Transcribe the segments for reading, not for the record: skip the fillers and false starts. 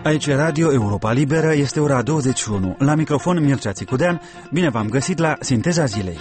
Aici Radio Europa Liberă, este ora 21. La microfon Mircea Țicudean, bine v-am găsit la Sinteza Zilei.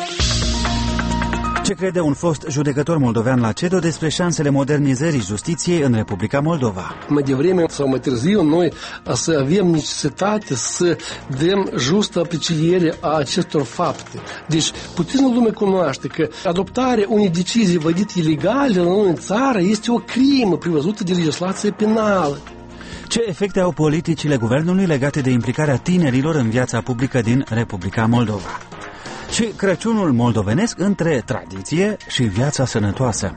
Ce crede un fost judecător moldovean la CEDO despre șansele modernizării justiției în Republica Moldova? Mai devreme sau mai târziu, noi să avem necesitate să dăm justă apreciere a acestor fapte. Deci, puțină lume cunoaște că adoptarea unei decizii vădite ilegale la noi în țară este o crimă prevăzută de legislație penală. Ce efecte au politicile guvernului legate de implicarea tinerilor în viața publică din Republica Moldova? Și Crăciunul moldovenesc între tradiție și viața sănătoasă.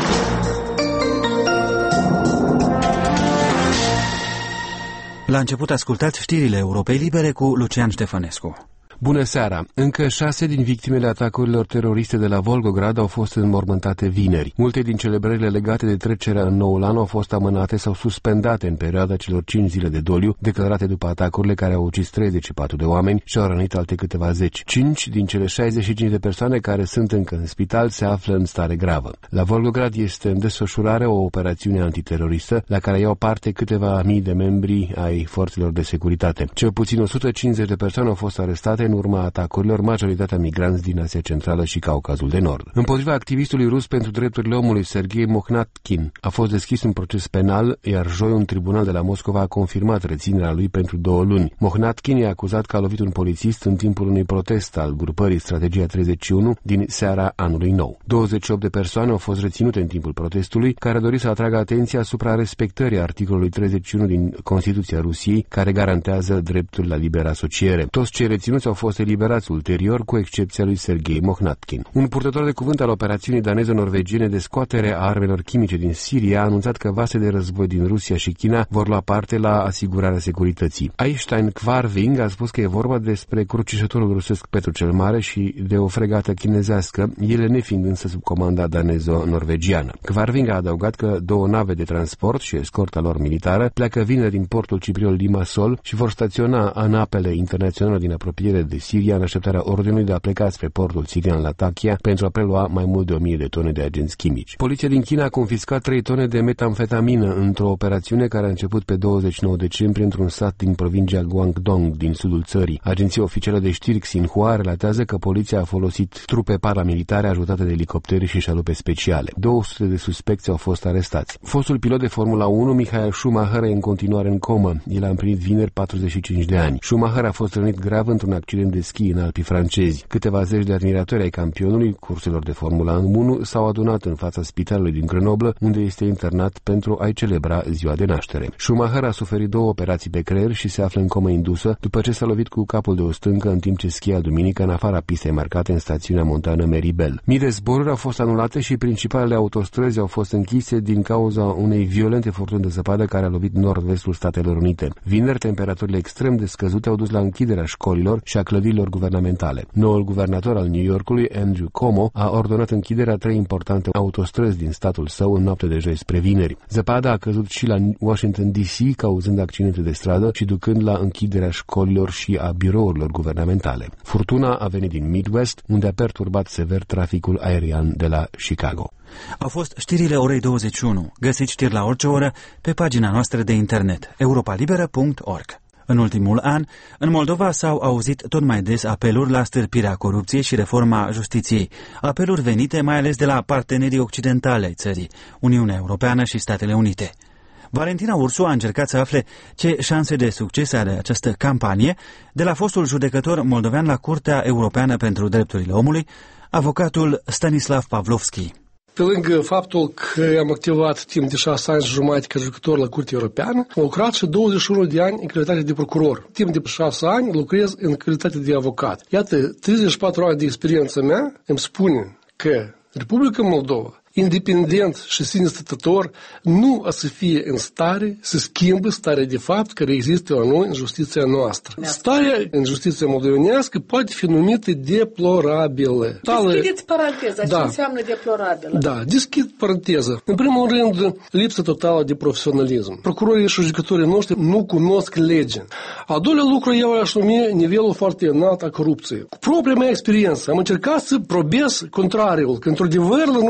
La început ascultați știrile Europei Libere cu Lucian Ștefănescu. Bună seara! Încă 6 din victimele atacurilor teroriste de la Volgograd au fost înmormântate vineri. Multe din celebrările legate de trecerea în noul an au fost amânate sau suspendate în perioada celor 5 zile de doliu declarate după atacurile care au ucis 34 de oameni și au rănit alte câteva zeci. 5 din cele 65 de persoane care sunt încă în spital se află în stare gravă. La Volgograd este în desfășurare o operațiune antiteroristă la care iau parte câteva mii de membri ai forțelor de securitate. Cel puțin 150 de persoane au fost arestate în urma atacurilor, majoritatea migranți din Asia Centrală și Caucazul de Nord. Împotriva activistului rus pentru drepturile omului Serghei Mohnatkin a fost deschis un proces penal, iar joi un tribunal de la Moscova a confirmat reținerea lui pentru 2 luni. Mohnatkin e acuzat că a lovit un polițist în timpul unui protest al grupării Strategia 31 din seara anului nou. 28 de persoane au fost reținute în timpul protestului, care a dorit să atragă atenția asupra respectării articolului 31 din Constituția Rusiei, care garantează dreptul la liberă asociere. Toți cei reținuți au fost eliberați ulterior, cu excepția lui Serghei Mohnatkin. Un purtător de cuvânt al operațiunii danezo-norvegiene de scoatere a armelor chimice din Siria a anunțat că vase de război din Rusia și China vor lua parte la asigurarea securității. Eystein Kvarving a spus că e vorba despre crucișătorul rusesc Petru cel Mare și de o fregată chinezească, ele nefiind însă sub comanda danezo-norvegiană. Kvarving a adăugat că 2 nave de transport și escorta lor militară pleacă vineri din portul cipriot Limassol și vor staționa în apele internaționale din apropiere de Siria în așteptarea ordinului de a pleca spre portul sirian Latakia pentru a prelua mai mult de 1000 de tone de agenți chimici. Poliția din China a confiscat 3 tone de metamfetamină într-o operațiune care a început pe 29 decembrie într-un sat din provincia Guangdong din sudul țării. Agenția oficială de știri Xinhua relatează că poliția a folosit trupe paramilitare ajutate de elicoptere și șalupe speciale. 200 de suspecți au fost arestați. Fostul pilot de Formula 1, Michael Schumacher, e în continuare în comă. El a împlinit vineri 45 de ani. Schumacher a fost rănit grav într-un accident de schi în Alpii francezi. Câteva zeci de admiratori ai campionului curselor de Formula 1 s-au adunat în fața spitalului din Grenoble, unde este internat pentru a-i celebra ziua de naștere. Schumacher a suferit 2 operații pe creier și se află în comă indusă după ce s-a lovit cu capul de o stâncă în timp ce schia duminică în afara pistei marcate în stațiunea montană Meribel. Mii de zboruri au fost anulate și principalele autostrăzi au fost închise din cauza unei violente furtuni de zăpadă care a lovit nord-vestul Statelor Unite. Vineri, temperaturile extrem de scăzute au dus la închiderea școlilor și a clădirilor guvernamentale. Noul guvernator al New Yorkului, Andrew Cuomo, a ordonat închiderea 3 importante autostrăzi din statul său în noapte de joi spre vineri. Zăpada a căzut și la Washington DC, cauzând accidente de stradă și ducând la închiderea școlilor și a birourilor guvernamentale. Furtuna a venit din Midwest, unde a perturbat sever traficul aerian de la Chicago. Au fost știrile orei 21. Găsiți știri la orice oră pe pagina noastră de internet europalibera.org. În ultimul an, în Moldova s-au auzit tot mai des apeluri la stârpirea corupției și reforma justiției, apeluri venite mai ales de la partenerii occidentali ai țării, Uniunea Europeană și Statele Unite. Valentina Ursu a încercat să afle ce șanse de succes are această campanie de la fostul judecător moldovean la Curtea Europeană pentru Drepturile Omului, avocatul Stanislav Pavlovski. Pe lângă faptul că am activat timp de 6 ani și jumătate ca jucător la Curtea Europeană, am lucrat și 21 de ani în calitate de procuror. Timp de 6 ani lucrez în calitate de avocat. Iată, 34 ani de experiență mea îmi spune că Republica Moldova, independent și sine stătător, nu a să fie în stare să schimbe starea de fapt care există la noi în justiția noastră. Starea în justiția moldovenească poate fi numită deplorabilă. Deschideți paranteza, ce înseamnă deplorabilă? Da, deschid paranteză. În primul rând, lipsă totală de profesionalism. Procurorii și judecătorii noștri nu cunosc legea. Al doilea lucru, eu aș numi nivelul foarte înalt a corupției. Cu propria mea experiență, am încercat să probez contrariul, că într-adevăr la noi în țară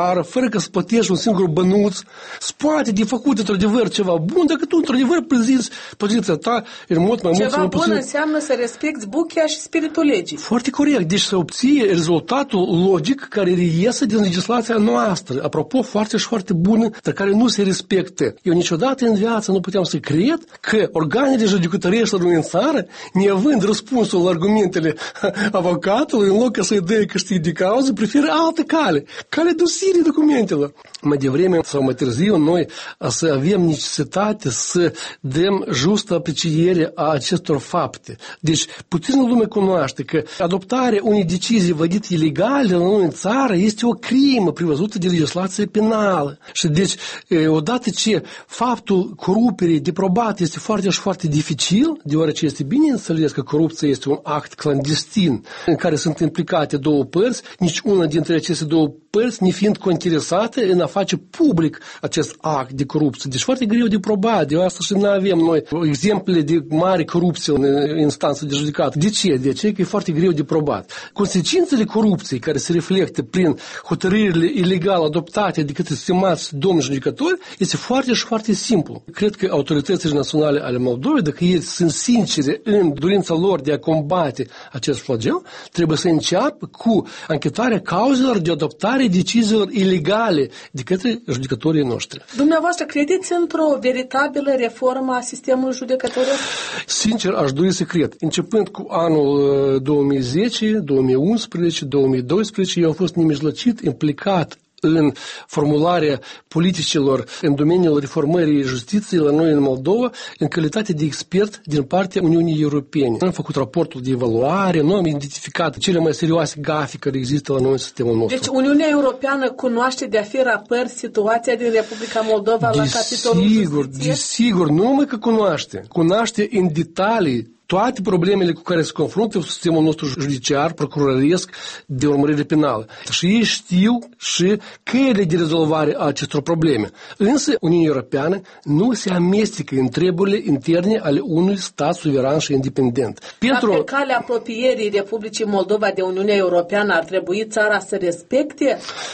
țară, fără că să plătești un singur bănuț, poate de făcut într-adevăr ceva bun, dacă tu într-adevăr prezinți poziția ta în mod mai mult. Ceva bun înseamnă să respecti buchea și spiritul legii. Foarte corect. Deci să obții rezultatul logic care reiese din legislația noastră. Apropo, foarte și foarte bună, dar care nu se respectă. Eu niciodată în viață nu puteam să cred că organele judecătorești la noi în țară, neavând răspunsul la argumentele avocatului, în loc să-i dea câștig de cauză, preferă altă cale. Cale dosirii documentelor. Mai devreme sau mai târziu, noi să avem necesitate să dăm justă apreciere a acestor fapte. Deci, puțină lume cunoaște că adoptarea unei decizii vădite ilegale la noi în țară este o crimă prevăzută de legislație penală. Și deci, odată ce faptul coruperii de probat este foarte și foarte dificil, deoarece este bine înțeles că corupția este un act clandestin în care sunt implicate două părți, nici una dintre aceste două părți nefiind cointeresate în a face public acest act de corupție. Deci foarte greu de probat. De asta și nu avem noi exemple de mare corupție în instanță de judecată. De ce? De ce? Că e foarte greu de probat. Consecințele corupției care se reflectă prin hotărârile ilegale adoptate de către stimați domni judecători este foarte și foarte simplu. Cred că autoritățile naționale ale Moldovei, dacă ei sunt sincere în dorința lor de a combate acest flagel, trebuie să înceapă cu anchetarea cauzelor de adoptare deciziilor ilegale de către judecătorii noștri. Dumneavoastră credeți într-o veritabilă reformă a sistemului judecătoresc? Sincer, aș dori să cred. Începând cu anul 2010, 2011, 2012, eu am fost nemijlocit implicat în formularea politicilor în domeniul reformării justiției la noi în Moldova, în calitate de expert din partea Uniunii Europene. Am făcut raportul de evaluare, noi am identificat cele mai serioase gafe care există la noi în sistemul nostru. Deci Uniunea Europeană cunoaște de a fi rapăr situația din Republica Moldova la capitolul justiție? Desigur, nu numai că cunoaște în detalii toate problemele cu care se confruntă sistemul nostru judiciar, procuroresc, de urmărire penală. Și ei știu și căile de rezolvare a acestor probleme. Însă, Uniunea Europeană nu se amestecă în treburile interne ale unui stat suveran și independent. Dar pe calea apropierii Republicii Moldova de Uniunea Europeană ar trebui țara să respecte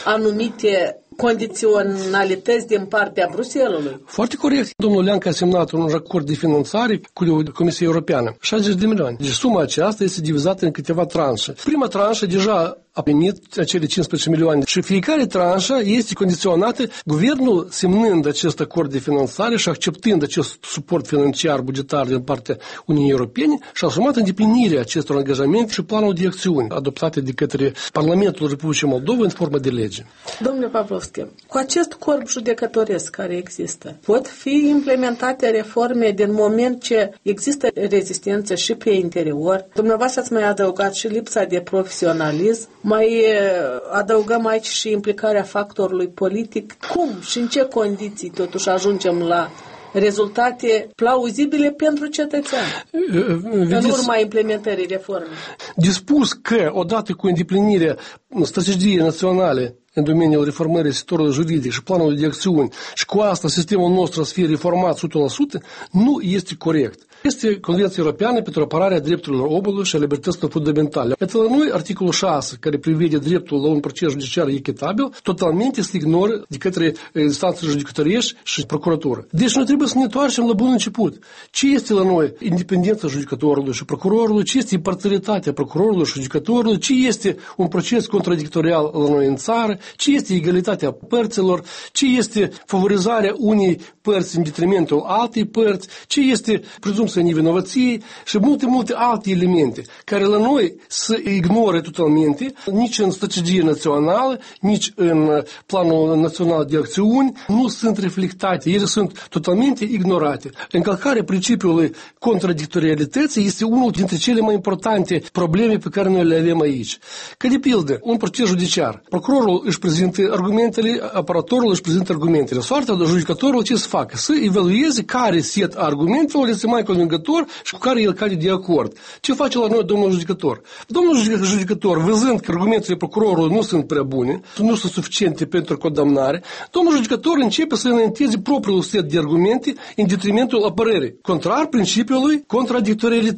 anumite condiționalități din partea Bruxellesului. Foarte corect. Domnul Leancă a semnat un acord de finanțare cu Comisia Europeană. 60 de milioane. Deci suma aceasta este divizată în câteva tranșe. Prima tranșă deja a primit acele 15 milioane și fiecare tranșă este condiționată, guvernul semnând acest acord de finanțare și acceptând acest suport financiar bugetar din partea Uniunii Europene și a asumat îndeplinirea acestor angajamente și planul de acțiuni adoptate de către Parlamentul Republicii Moldova în formă de lege. Domnule Pavlovski, cu acest corp judecătoresc care există, pot fi implementate reforme din moment ce există rezistență și pe interior? Dumneavoastră ați mai adăugat și lipsa de profesionalism, mai adăugăm aici și implicarea factorului politic. Cum și în ce condiții totuși ajungem la rezultate plauzibile pentru cetățean în urma implementării reformei? Dispus că, odată cu îndeplinirea strategiei naționale în domeniul reformării sectorului juridic și planului de acțiuni și cu asta sistemul nostru să fie reformat 100%, nu este corect. Este Convenția Europeană pentru apărarea drepturilor omului și a libertăților fundamentale. Iată la noi articolul 6, care prevede dreptul la un proces judiciar echitabil, totalmente se ignoră de către instanțele judecătorești și procuratură. Deci noi trebuie să ne întoarcem la bun început. Ce este la noi independența judecătorului și procurorului, ce este imparțialitatea procurorului și judecătorului, ce este un proces contradictorial la noi în țară, ce este egalitatea părților, ce este favorizarea unei părți în detrimentul altei părți, ce este prezumția nevinovăției și multe alte elemente care la noi se ignoră totalmente, nici în strategie națională, nici în planul național de acțiuni, nu sunt reflectate, ele sunt totalmente ignorate. Încălcarea principiului contradictorialității este unul dintre cele mai importante probleme pe care noi le avem aici. Că de pildă, un proces judiciar, procurorul își prezintă argumentele, aparatorul își prezintă argumentele. Soarta de judecătorul ce să facă? Să evalueze care set argumentelor este mai convingător și cu care el cade de acord. Ce face la noi domnul judecător? Domnul judecător, văzând că argumentele procurorului nu sunt prea bune, nu sunt suficiente pentru condamnare, domnul judecător începe să înainteze propriul set de argumente în detrimentul apărării, contrar principiului contradictorialității.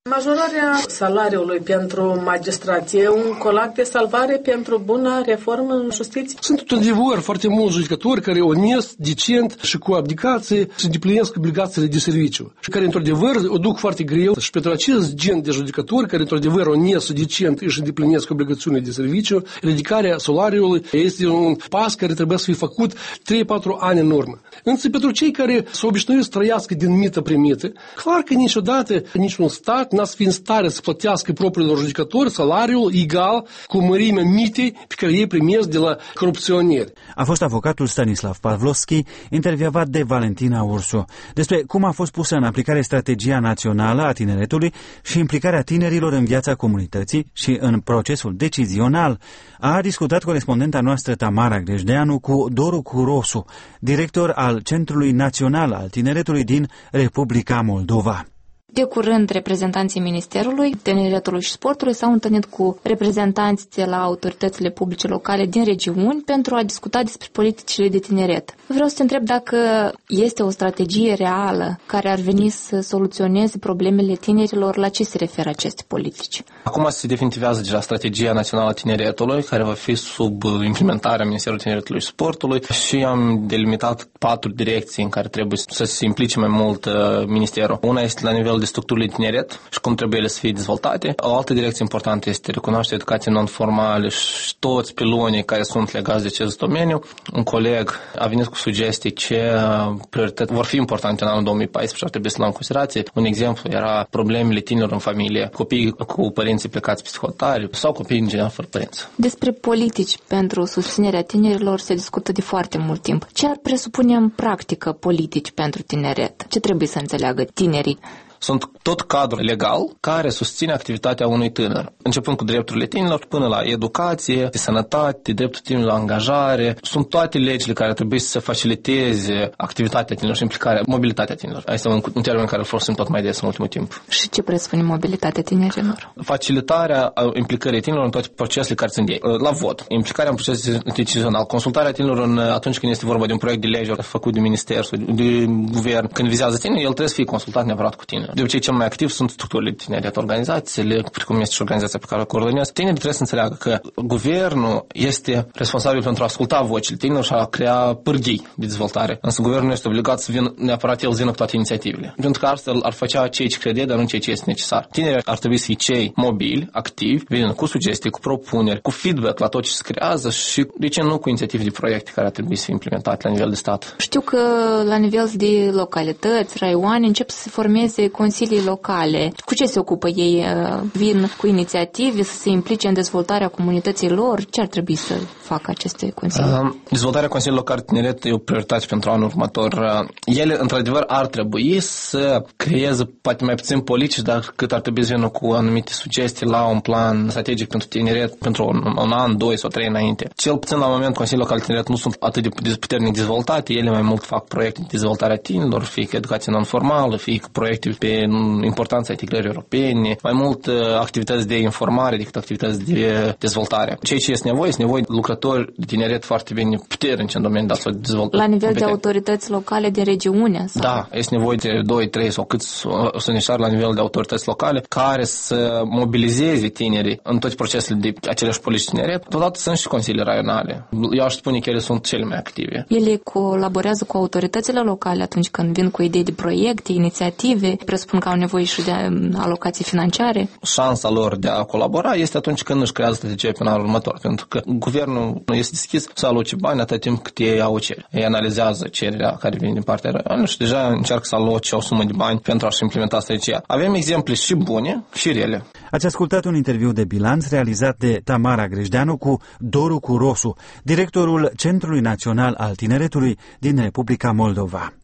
Majorarea salariului pentru magistrație e un colac de salvare pentru bună reformă în justiție? Sunt într-adevăr foarte mulți judecători care onest, decent și cu abdicație se îndeplinesc obligațiile de serviciu și care într-adevăr o duc foarte greu și pentru acest gen de judecători care într-adevăr onest și decent își îndeplinesc obligațiunile de serviciu, ridicarea salariului este un pas care trebuie să fie făcut 3-4 ani în urmă. Însă pentru cei care s-au obișnuit să trăiască din mită primită, clar că niciodată niciun stat n-a să fie în stare să plătească propriilor judecători salariul egal cu mărimea mitei pe care ei primesc de la corupționieri. A fost avocatul Stanislav Pavlovski, intervievat de Valentina Ursu, despre cum a fost pusă în aplicare strategia națională a tineretului și implicarea tinerilor în viața comunității și în procesul decizional. A discutat corespondenta noastră Tamara Grejdeanu cu Doru Curosu, director al Centrului Național al Tineretului din Republica Moldova. De curând, reprezentanții Ministerului Tineretului și Sportului s-au întâlnit cu reprezentanți de la autoritățile publice locale din regiuni pentru a discuta despre politicile de tineret. Vreau să te întreb dacă este o strategie reală care ar veni să soluționeze problemele tinerilor, la ce se referă aceste politici? Acum se definitivează deja strategia națională a tineretului, care va fi sub implementarea Ministerului Tineretului și Sportului și am delimitat 4 direcții în care trebuie să se implice mai mult ministerul. Una este la nivel de structurile de tineret și cum trebuie ele să fie dezvoltate. O altă direcție importantă este recunoașterea educației non-formale și toți pilonii care sunt legați de acest domeniu. Un coleg a venit cu sugestii ce priorități vor fi importante în anul 2014 și ar trebui să luăm în considerație. Un exemplu era problemele tinerilor în familie, copii cu părinții plecați peste hotare sau copii în general fără părinți. Despre politici pentru susținerea tinerilor se discută de foarte mult timp. Ce ar presupune în practică politici pentru tineret? Ce trebuie să înțeleagă tinerii? Sunt tot cadrul legal care susține activitatea unui tânăr, începând cu drepturile tinerilor până la educație, de sănătate, dreptul tinerilor la angajare. Sunt toate legile care trebuie să faciliteze activitatea tinerilor și implicarea, mobilitatea tinerilor. Asta este un termen care îl folosim tot mai des în ultimul timp. Și ce presupune mobilitatea tinerilor? Facilitarea implicării tinerilor în toate procesele care țin de ei. La vot, implicarea în procesul decizional, consultarea tinerilor atunci când este vorba de un proiect de lege făcut de minister sau de guvern. Când vizează tine, el trebuie să fie consultat neapărat cu tine. De obicei, cel mai activ sunt structurile de tineret, organizațiile, precum este și organizația pe care o coordonez. Tinerii trebuie să înțeleagă că guvernul este responsabil pentru a asculta vocile tinerilor și a crea pârghii de dezvoltare. Însă guvernul nu este obligat să vină neapărat el vină cu toate inițiativele. Pentru că astfel ar face ceea ce crede, dar nu ceea ce este necesar. Tinerii ar trebui să fie cei mobili, activi, vină cu sugestii, cu propuneri, cu feedback la tot ce se creează și, de ce nu, cu inițiative de proiecte care ar trebui să fie implementate la nivel de stat. Știu că la nivel de localități, raioane, încep să se formeze consilii locale. Cu ce se ocupă ei? Vin cu inițiative să se implice în dezvoltarea comunității lor? Ce ar trebui să facă aceste consilii? Dezvoltarea Consiliului Local Tineret e o prioritate pentru anul următor. Ele, într-adevăr, ar trebui să creeze poate mai puțin politici, dar cât ar trebui să vină cu anumite sugestii la un plan strategic pentru tineret pentru un an, 2 sau 3 înainte. Cel puțin la moment Consiliul Local Tineret nu sunt atât de puternic dezvoltate, ele mai mult fac proiecte de dezvoltare a tinerilor, fie că educație non-formală, fie că proiecte pe importanța integrării europene, mai mult activități de informare decât activități de dezvoltare. Ceea ce este nevoie de lucrători de tineret foarte bine puternici în domeniul de dezvoltare. La nivel de autorități locale de regiune? Sau? Da, este nevoie de 2, 3 sau cât sunt necesar la nivel de autorități locale care să mobilizeze tinerii în toate procesele de aceleași politici tineret. Totodată sunt și consilii raionale. Eu aș spune că ele sunt cele mai active. Ele colaborează cu autoritățile locale atunci când vin cu idei de proiecte, inițiative, presupun că au nevoie și de alocații financiare. Șansa lor de a colabora este atunci când își creează strategia pe anul următor, pentru că guvernul nu este deschis să aloce bani atât timp cât ei au cerere. Ei analizează cererea care vine din partea raionului și deja încearcă să aloce o sumă de bani pentru a-și implementa strategia. Avem exemple și bune și rele. Ați ascultat un interviu de bilanț realizat de Tamara Grejdeanu cu Doru Curosu, directorul Centrului Național al Tineretului din Republica Moldova.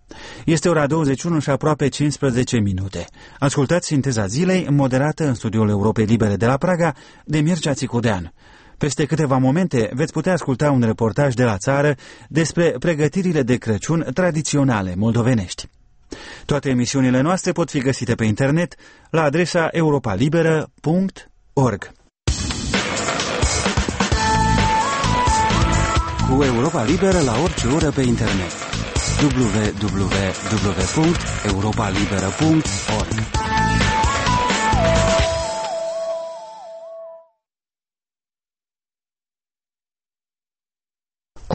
Este ora 21 și aproape 15 minute. Ascultați Sinteza Zilei, moderată în studioul Europei Libere de la Praga de Mircea Țicudean. Peste câteva momente veți putea asculta un reportaj de la țară despre pregătirile de Crăciun tradiționale moldovenești. Toate emisiunile noastre pot fi găsite pe internet la adresa europalibera.org. Cu Europa Liberă la orice oră pe internet. www.europalibera.org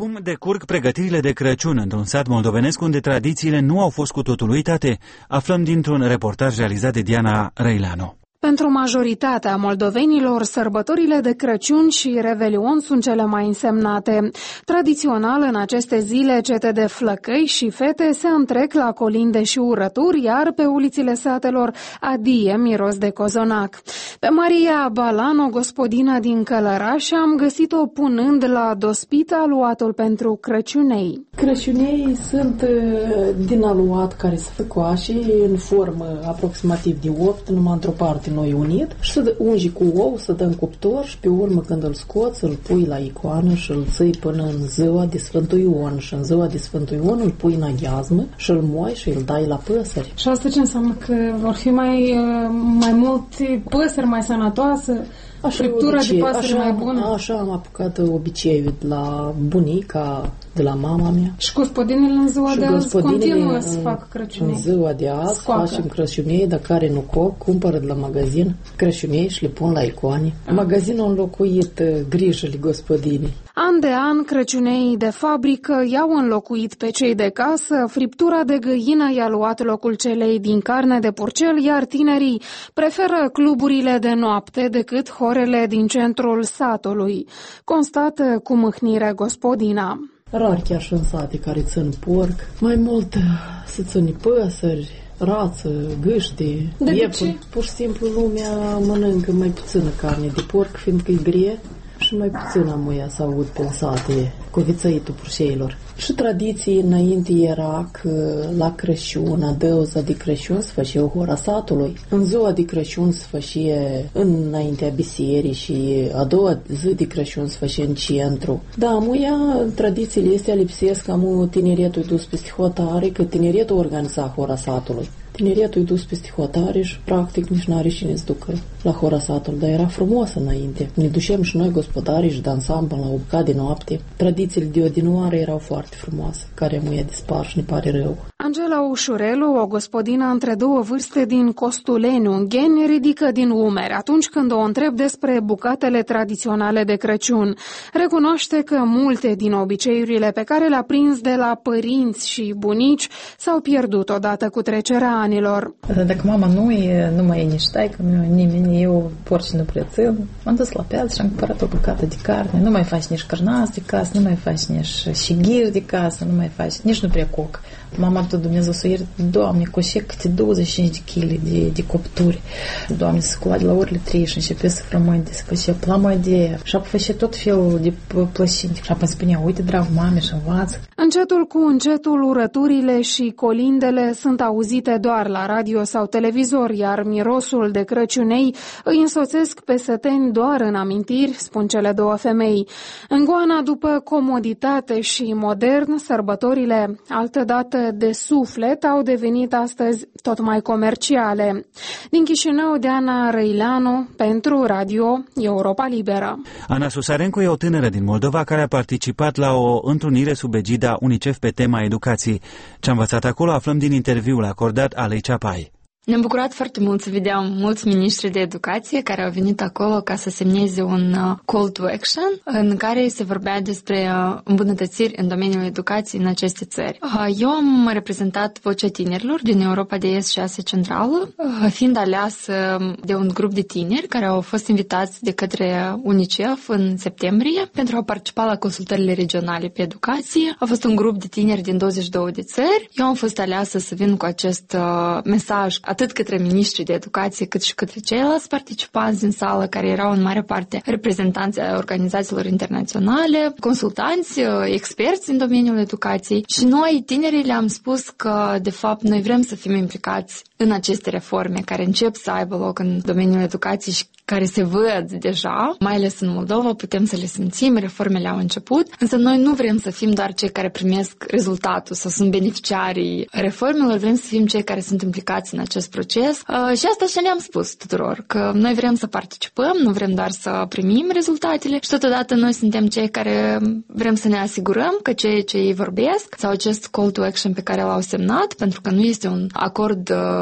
Cum decurg pregătirile de Crăciun într-un sat moldovenesc unde tradițiile nu au fost cu totul uitate? Aflăm dintr-un reportaj realizat de Diana Răileanu. Pentru majoritatea moldovenilor, sărbătorile de Crăciun și Revelion sunt cele mai însemnate. Tradițional, în aceste zile, cete de flăcăi și fete se întrec la colinde și urături, iar pe ulițile satelor adie miros de cozonac. Pe Maria Balano, gospodină din Călăraș, am găsit-o punând la dospit aluatul pentru Crăciunei. Crăciunei sunt din aluat care se făcoașe în formă aproximativ de 8, numai într-o parte noi unit și să ungi cu ou, să dăm cuptor și pe urmă când îl scoți, îl pui la icoană și îl ții până în ziua de Sfântul Ion și în ziua de Sfântul Ion îl pui în aghiazmă și îl moi și îl dai la păsări. Și asta ce înseamnă? Că vor fi mai multe păsări mai sănătoase? Friptura de păsări mai bună? Așa am apucat obiceiul de la bunica, de la mama mea. Și gospodinele în ziua de azi continuă să facă Crăciunei? În ziua de azi facem Crăciunei, dar care nu coc, cumpără de la magazin Crăciunei și le pun la icoane. Magazinul a înlocuit grijile gospodinii. An de an, Crăciuneii de fabrică i-au înlocuit pe cei de casă, friptura de găină i-a luat locul celei din carne de porcel, iar tinerii preferă cluburile de noapte decât horele din centrul satului, constată cu mâhnire gospodina. Rar chiar și în sate care țin porc, mai mult să țin păsări, rață, gâște, iepuri. Pur și simplu lumea mănâncă mai puțină carne de porc, fiindcă e grie. Și mai puțin am ea să aud pe sate cu vițăitul purșeilor. Și tradiții înainte era că la Crăciun, adăuza de Crăciun se făcea hora satului. În ziua de Crăciun se făcea înaintea biserii și a doua zi de Crăciun se făcea în centru. Da, muia tradițiile astea lipsesc, am tineretul dus peste hotare, că tineretul organiza hora satului. Tineretul e dus peste hotare și practic nici n-are cine să ducă la hora satului, dar era frumos înainte. Ne ducem și noi gospodarii și dansam până la 8 de noapte. Tradițiile de odinoară erau foarte frumoase, care muia dispar și ne pare rău. Angela Ușurelu, o gospodină între două vârste din Costuleni, Ungheni, ridică din umeri atunci când o întreb despre bucatele tradiționale de Crăciun. Recunoaște că multe din obiceiurile pe care le-a prins de la părinți și bunici s-au pierdut odată cu trecerea anilor. Dacă mama nu mai e nici taică, nimeni, eu porci nu prea țin. M-am dus la piață și am cumpărat o bucată de carne. Nu mai faci nici cărnați de casă, nu mai faci nici șighiri de casă, nu mai faci, nici nu prea coc. Mama tot Dumnezeu să o ierte, Doamne, coșe câte 25 de kg de copturi. Doamne, se scoade la orele 3 și începe să frământe, se făcea plămădie și apoi făcea tot felul de plășini. Și apoi spunea, uite, drag, mame, și învață. Încetul cu încetul, urăturile și colindele sunt auzite doar la radio sau televizor, iar mirosul de Crăciunei îi însoțesc pe săteni doar în amintiri, spun cele două femei. În goana după comoditate și modern, sărbătorile, altădată de suflet, au devenit astăzi tot mai comerciale. Din Chișinău, Diana Răileanu, pentru Radio Europa Liberă. Ana Susarencu e o tânără din Moldova care a participat la o întrunire sub egida UNICEF pe tema educației. Ce-a învățat acolo aflăm din interviul acordat Alei Ceapai. Ne-am bucurat foarte mult să vedem mulți miniștri de educație care au venit acolo ca să semneze un call to action în care se vorbea despre îmbunătățiri în domeniul educației în aceste țări. Eu am reprezentat vocea tinerilor din Europa de Est și Asia Centrală, fiind aleasă de un grup de tineri care au fost invitați de către UNICEF în septembrie pentru a participa la consultările regionale pe educație. A fost un grup de tineri din 22 de țări. Eu am fost aleasă să vin cu acest mesaj atât către miniștrii de educație, cât și către ceilalți participanți din sală, care erau în mare parte reprezentanți ai organizațiilor internaționale, consultanți, experți în domeniul educației. Și noi, tinerii, le-am spus că, de fapt, noi vrem să fim implicați în aceste reforme care încep să aibă loc în domeniul educației și care se văd deja, mai ales în Moldova, putem să le simțim, reformele au început, însă noi nu vrem să fim doar cei care primesc rezultatul sau sunt beneficiarii reformelor, vrem să fim cei care sunt implicați în acest proces și asta și le-am spus tuturor, că noi vrem să participăm, nu vrem doar să primim rezultatele și totodată noi suntem cei care vrem să ne asigurăm că ceea ce ei vorbesc sau acest call to action pe care l-au semnat, pentru că nu este un acord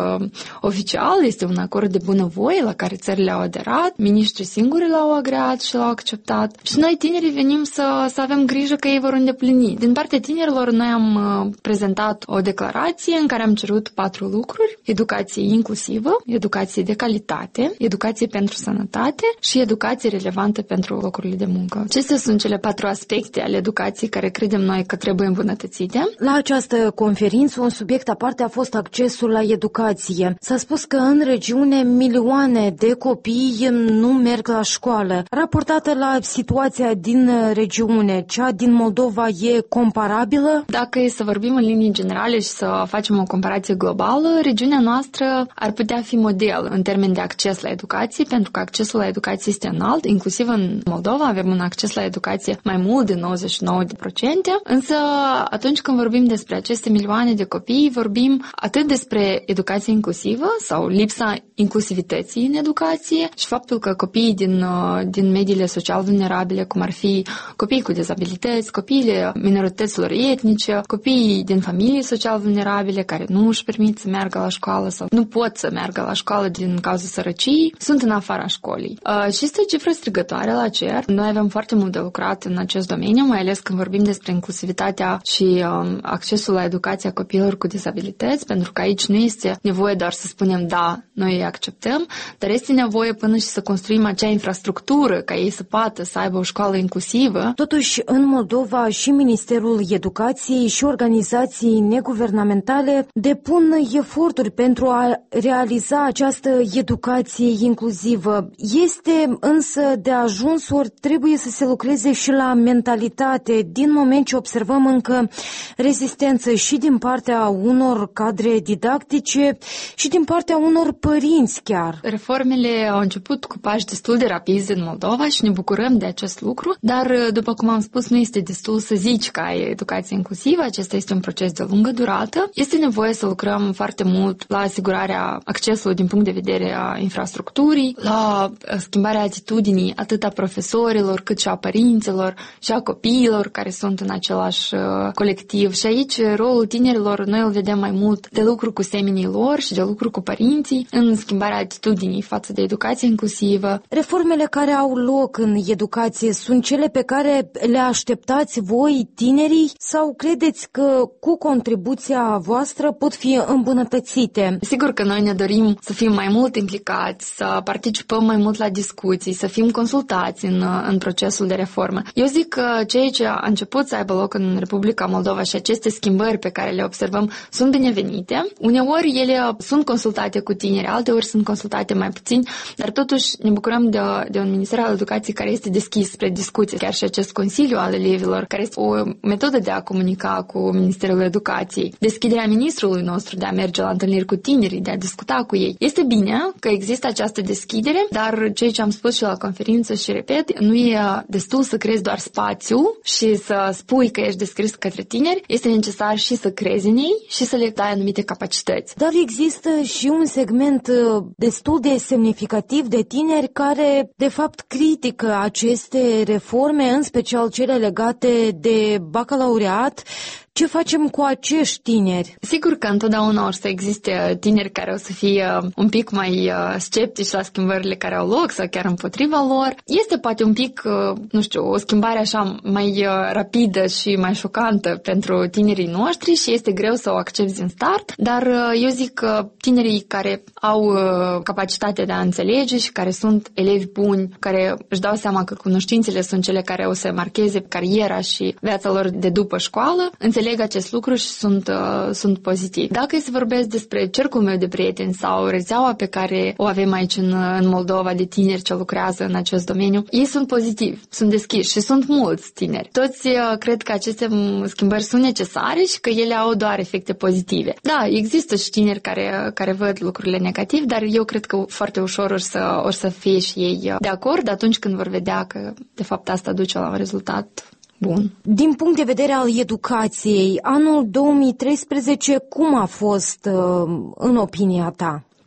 oficial, este un acord de bunăvoie la care țările au aderat, miniștrii singuri l-au agreat și l-au acceptat. Și noi tinerii venim să avem grijă că ei vor îndeplini. Din partea tinerilor noi am prezentat o declarație în care am cerut 4 lucruri: educație inclusivă, educație de calitate, educație pentru sănătate și educație relevantă pentru locurile de muncă. Acestea sunt cele 4 aspecte ale educației care credem noi că trebuie îmbunătățite. La această conferință, un subiect aparte a fost accesul la educație. S-a spus că în regiune milioane de copii nu merg la școală. Raportată la situația din regiune, cea din Moldova e comparabilă? Dacă e să vorbim în linii generale și să facem o comparație globală, regiunea noastră ar putea fi model în termen de acces la educație, pentru că accesul la educație este înalt, inclusiv în Moldova avem un acces la educație mai mult de 99%, însă atunci când vorbim despre aceste milioane de copii, vorbim atât despre educație inclusivă sau lipsa inclusivității în educație și faptul că copiii din mediile social vulnerabile, cum ar fi copiii cu dizabilități, copiii minorităților etnice, copiii din familii social vulnerabile care nu își permit să meargă la școală sau nu pot să meargă la școală din cauza sărăciei, sunt în afara școlii. Și este o cifră strigătoare la cer. Noi avem foarte mult de lucrat în acest domeniu, mai ales când vorbim despre inclusivitatea și accesul la educația copiilor cu dizabilități, pentru că aici nu este nevoie doar să spunem da, noi îi acceptăm, dar este nevoie până și să construim acea infrastructură ca ei să poată să aibă o școală inclusivă. Totuși, în Moldova și Ministerul Educației și organizații neguvernamentale depun eforturi pentru a realiza această educație inclusivă. Este însă de ajuns, ori trebuie să se lucreze și la mentalitate, din moment ce observăm încă rezistență și din partea unor cadre didactice și din partea unor părinți chiar. Reformele au început cu pași destul de rapizi în Moldova și ne bucurăm de acest lucru, dar, după cum am spus, nu este destul să zici că ai educație inclusivă, acesta este un proces de lungă durată. Este nevoie să lucrăm foarte mult la asigurarea accesului din punct de vedere a infrastructurii, la schimbarea atitudinii atât a profesorilor cât și a părinților și a copiilor care sunt în același colectiv. Și aici rolul tinerilor noi îl vedem mai mult de lucru cu semenii lor și de lucru cu părinții în schimbarea atitudinii față de educație inclusivă. Reformele care au loc în educație sunt cele pe care le așteptați voi, tinerii, sau credeți că cu contribuția voastră pot fi îmbunătățite? Sigur că noi ne dorim să fim mai mult implicați, să participăm mai mult la discuții, să fim consultați în procesul de reformă. Eu zic că ceea ce a început să aibă loc în Republica Moldova și aceste schimbări pe care le observăm sunt binevenite. Uneori ele sunt consultate cu tineri, alteori sunt consultate mai puțin, dar totuși ne bucurăm de un Minister al Educației care este deschis spre discuții. Chiar și acest Consiliu al Elevilor, care este o metodă de a comunica cu Ministerul Educației. Deschiderea ministrului nostru de a merge la întâlniri cu tinerii, de a discuta cu ei. Este bine că există această deschidere, dar ceea ce am spus și la conferință și repet, nu e destul să creezi doar spațiu și să spui că ești deschis către tineri, este necesar și să crezi în ei și să le dai anumite capacități. Dar există și un segment destul de semnificativ de tineri care, de fapt, critică aceste reforme, în special cele legate de bacalaureat. Ce facem cu acești tineri? Sigur că întotdeauna o să existe tineri care o să fie un pic mai sceptici la schimbările care au loc sau chiar împotriva lor. Este poate un pic, nu știu, o schimbare așa mai rapidă și mai șocantă pentru tinerii noștri și este greu să o accepti din start, dar eu zic că tinerii care au capacitatea de a înțelege și care sunt elevi buni, care își dau seama că cunoștințele sunt cele care o să marcheze cariera și viața lor de după școală, înțeleg acest lucru și sunt pozitivi. Dacă se vorbesc despre cercul meu de prieteni sau rețeaua pe care o avem aici în Moldova de tineri ce lucrează în acest domeniu, ei sunt pozitivi, sunt deschiși și sunt mulți tineri. Toți cred că aceste schimbări sunt necesare și că ele au doar efecte pozitive. Da, există și tineri care văd lucrurile negative, dar eu cred că foarte ușor or să fie și ei de acord atunci când vor vedea că de fapt asta duce la un rezultat bun. Din punct de vedere al educației, anul 2013 cum a fost în opinia ta?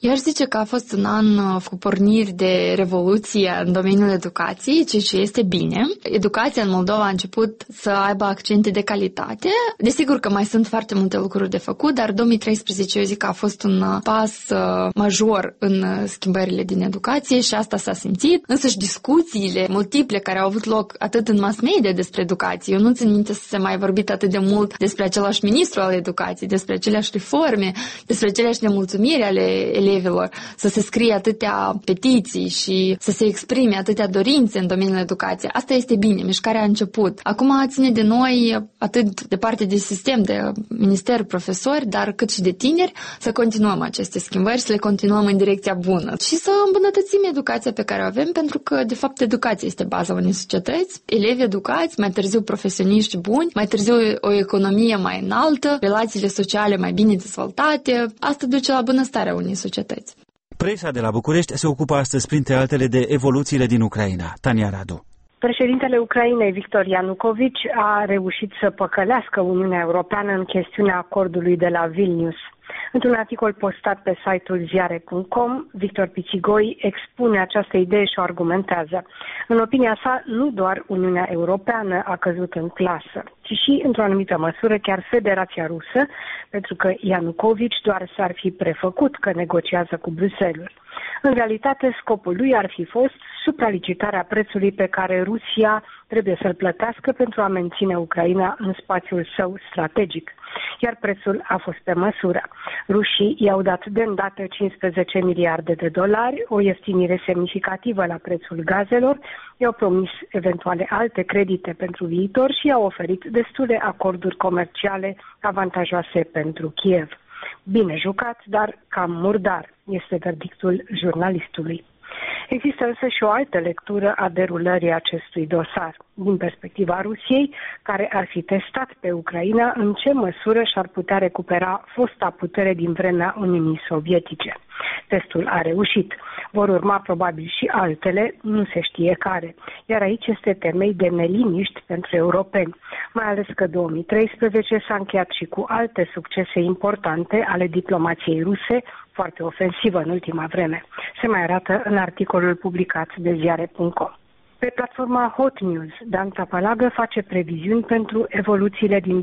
Eu aș zice că a fost un an cu porniri de revoluție în domeniul educației, ceea ce este bine. Educația în Moldova a început să aibă accente de calitate. Desigur că mai sunt foarte multe lucruri de făcut, dar 2013 eu zic că a fost un pas major în schimbările din educație și asta s-a simțit. Însăși discuțiile multiple care au avut loc atât în mass media despre educație, eu nu țin minte să se mai vorbit atât de mult despre același ministru al educației, despre aceleași reforme, despre aceleași nemulțumiri ale elevilor, să se scrie atâtea petiții și să se exprime atâtea dorințe în domeniul educației. Asta este bine, mișcarea a început. Acum ține de noi, atât de parte de sistem, de minister, profesori, dar cât și de tineri, să continuăm aceste schimbări, să le continuăm în direcția bună și să îmbunătățim educația pe care o avem, pentru că, de fapt, educația este baza unei societăți. Elevi educați, mai târziu profesioniști buni, mai târziu o economie mai înaltă, relațiile sociale mai bine dezvoltate. Asta duce la bunăstarea unei societăți. Presa de la București se ocupă astăzi, printre altele, de evoluțiile din Ucraina. Tania Radu. Președintele Ucrainei, Victor Ianukovici, a reușit să păcălească Uniunea Europeană în chestiunea acordului de la Vilnius. Într-un articol postat pe site-ul ziare.com, Victor Picigoi expune această idee și o argumentează. În opinia sa, nu doar Uniunea Europeană a căzut în clasă, ci și, într-o anumită măsură, chiar Federația Rusă, pentru că Ianukovici doar s-ar fi prefăcut că negociază cu Bruxelles. În realitate, scopul lui ar fi fost supralicitarea prețului pe care Rusia trebuie să-l plătească pentru a menține Ucraina în spațiul său strategic. Iar prețul a fost pe măsură. Rușii i-au dat de îndată 15 miliarde de dolari, o ieftinire semnificativă la prețul gazelor, i-au promis eventuale alte credite pentru viitor și i-au oferit destule acorduri comerciale avantajoase pentru Kiev. Bine jucat, dar cam murdar, este verdictul jurnalistului. Există însă și o altă lectură a derulării acestui dosar, din perspectiva Rusiei, care ar fi testat pe Ucraina în ce măsură și-ar putea recupera fosta putere din vremea Uniunii Sovietice. Testul a reușit. Vor urma probabil și altele, nu se știe care. Iar aici este temei de neliniști pentru europeni, mai ales că 2013 s-a încheiat și cu alte succese importante ale diplomației ruse, foarte ofensivă în ultima vreme. Se mai arată în articolul publicat de ziare.com. Pe platforma Hot News, Dan Tapalagă face previziuni pentru evoluțiile din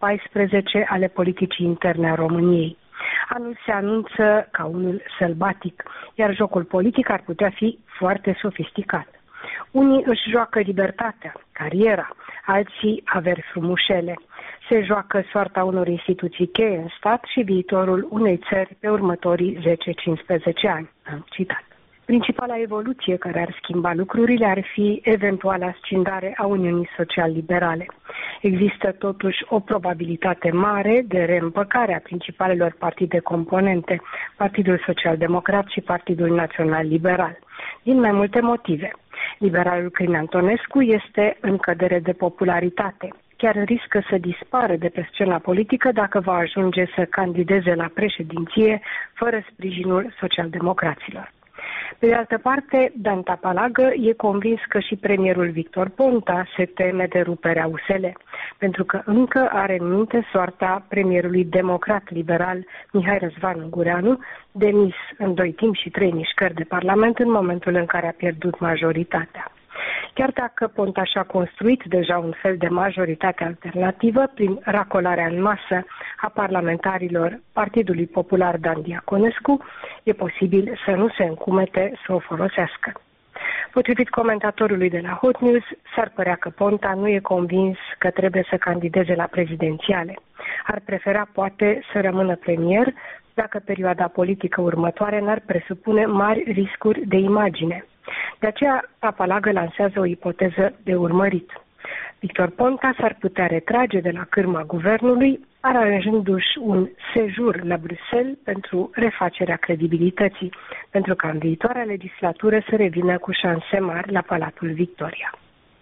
2014 ale politicii interne a României. Anul se anunță ca unul sălbatic, iar jocul politic ar putea fi foarte sofisticat. Unii își joacă libertatea, cariera, alții averi frumușele. Se joacă soarta unor instituții cheie în stat și viitorul unei țări pe următorii 10-15 ani. Am citat. Principala evoluție care ar schimba lucrurile ar fi eventuala scindare a Uniunii Social-Liberale. Există totuși o probabilitate mare de reîmpăcare a principalelor partide componente, Partidul Social-Democrat și Partidul Național-Liberal, din mai multe motive. Liberalul Crin Antonescu este în cădere de popularitate. Chiar riscă să dispară de pe scena politică dacă va ajunge să candideze la președinție fără sprijinul socialdemocraților. Pe de altă parte, Dan Tapalagă e convins că și premierul Victor Ponta se teme de ruperea USL, pentru că încă are în minte soarta premierului democrat-liberal Mihai Răzvan Ungureanu, demis în 2 timpi și 3 mișcări de Parlament în momentul în care a pierdut majoritatea. Chiar dacă Ponta și-a construit deja un fel de majoritate alternativă prin racolarea în masă a parlamentarilor Partidului Popular Dan Diaconescu, e posibil să nu se încumete să o folosească. Potrivit comentatorului de la Hot News, s-ar părea că Ponta nu e convins că trebuie să candideze la prezidențiale. Ar prefera poate să rămână premier dacă perioada politică următoare n-ar presupune mari riscuri de imagine. De aceea, Tapalagă lansează o ipoteză de urmărit. Victor Ponta s-ar putea retrage de la cârma guvernului, aranjându-și un sejur la Bruxelles pentru refacerea credibilității, pentru ca în viitoarea legislatură să revină cu șanse mari la Palatul Victoria.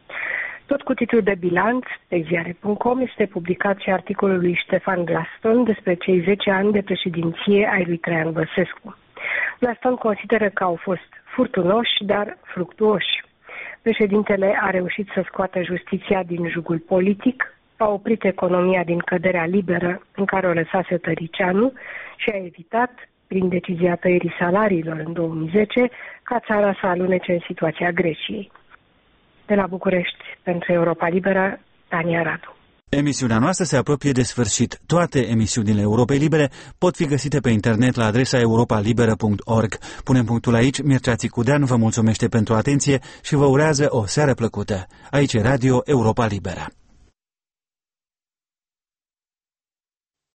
Tot cu titlul de bilanț, pe ziare.com este publicat și articolul lui Ștefan Glaston despre cei 10 ani de președinție ai lui Traian Băsescu. Glaston consideră că au fost furtunoși, dar fructuoși. Președintele a reușit să scoată justiția din jugul politic, a oprit economia din căderea liberă în care o lăsase Tăricianu și a evitat, prin decizia tăierii salariilor în 2010, ca țara să alunece în situația Greciei. De la București, pentru Europa Liberă, Tania Radu. Emisiunea noastră se apropie de sfârșit. Toate emisiunile Europei Libere pot fi găsite pe internet la adresa europalibera.org. Punem punctul aici. Mircea Țicudean vă mulțumește pentru atenție și vă urează o seară plăcută. Aici e Radio Europa Liberă.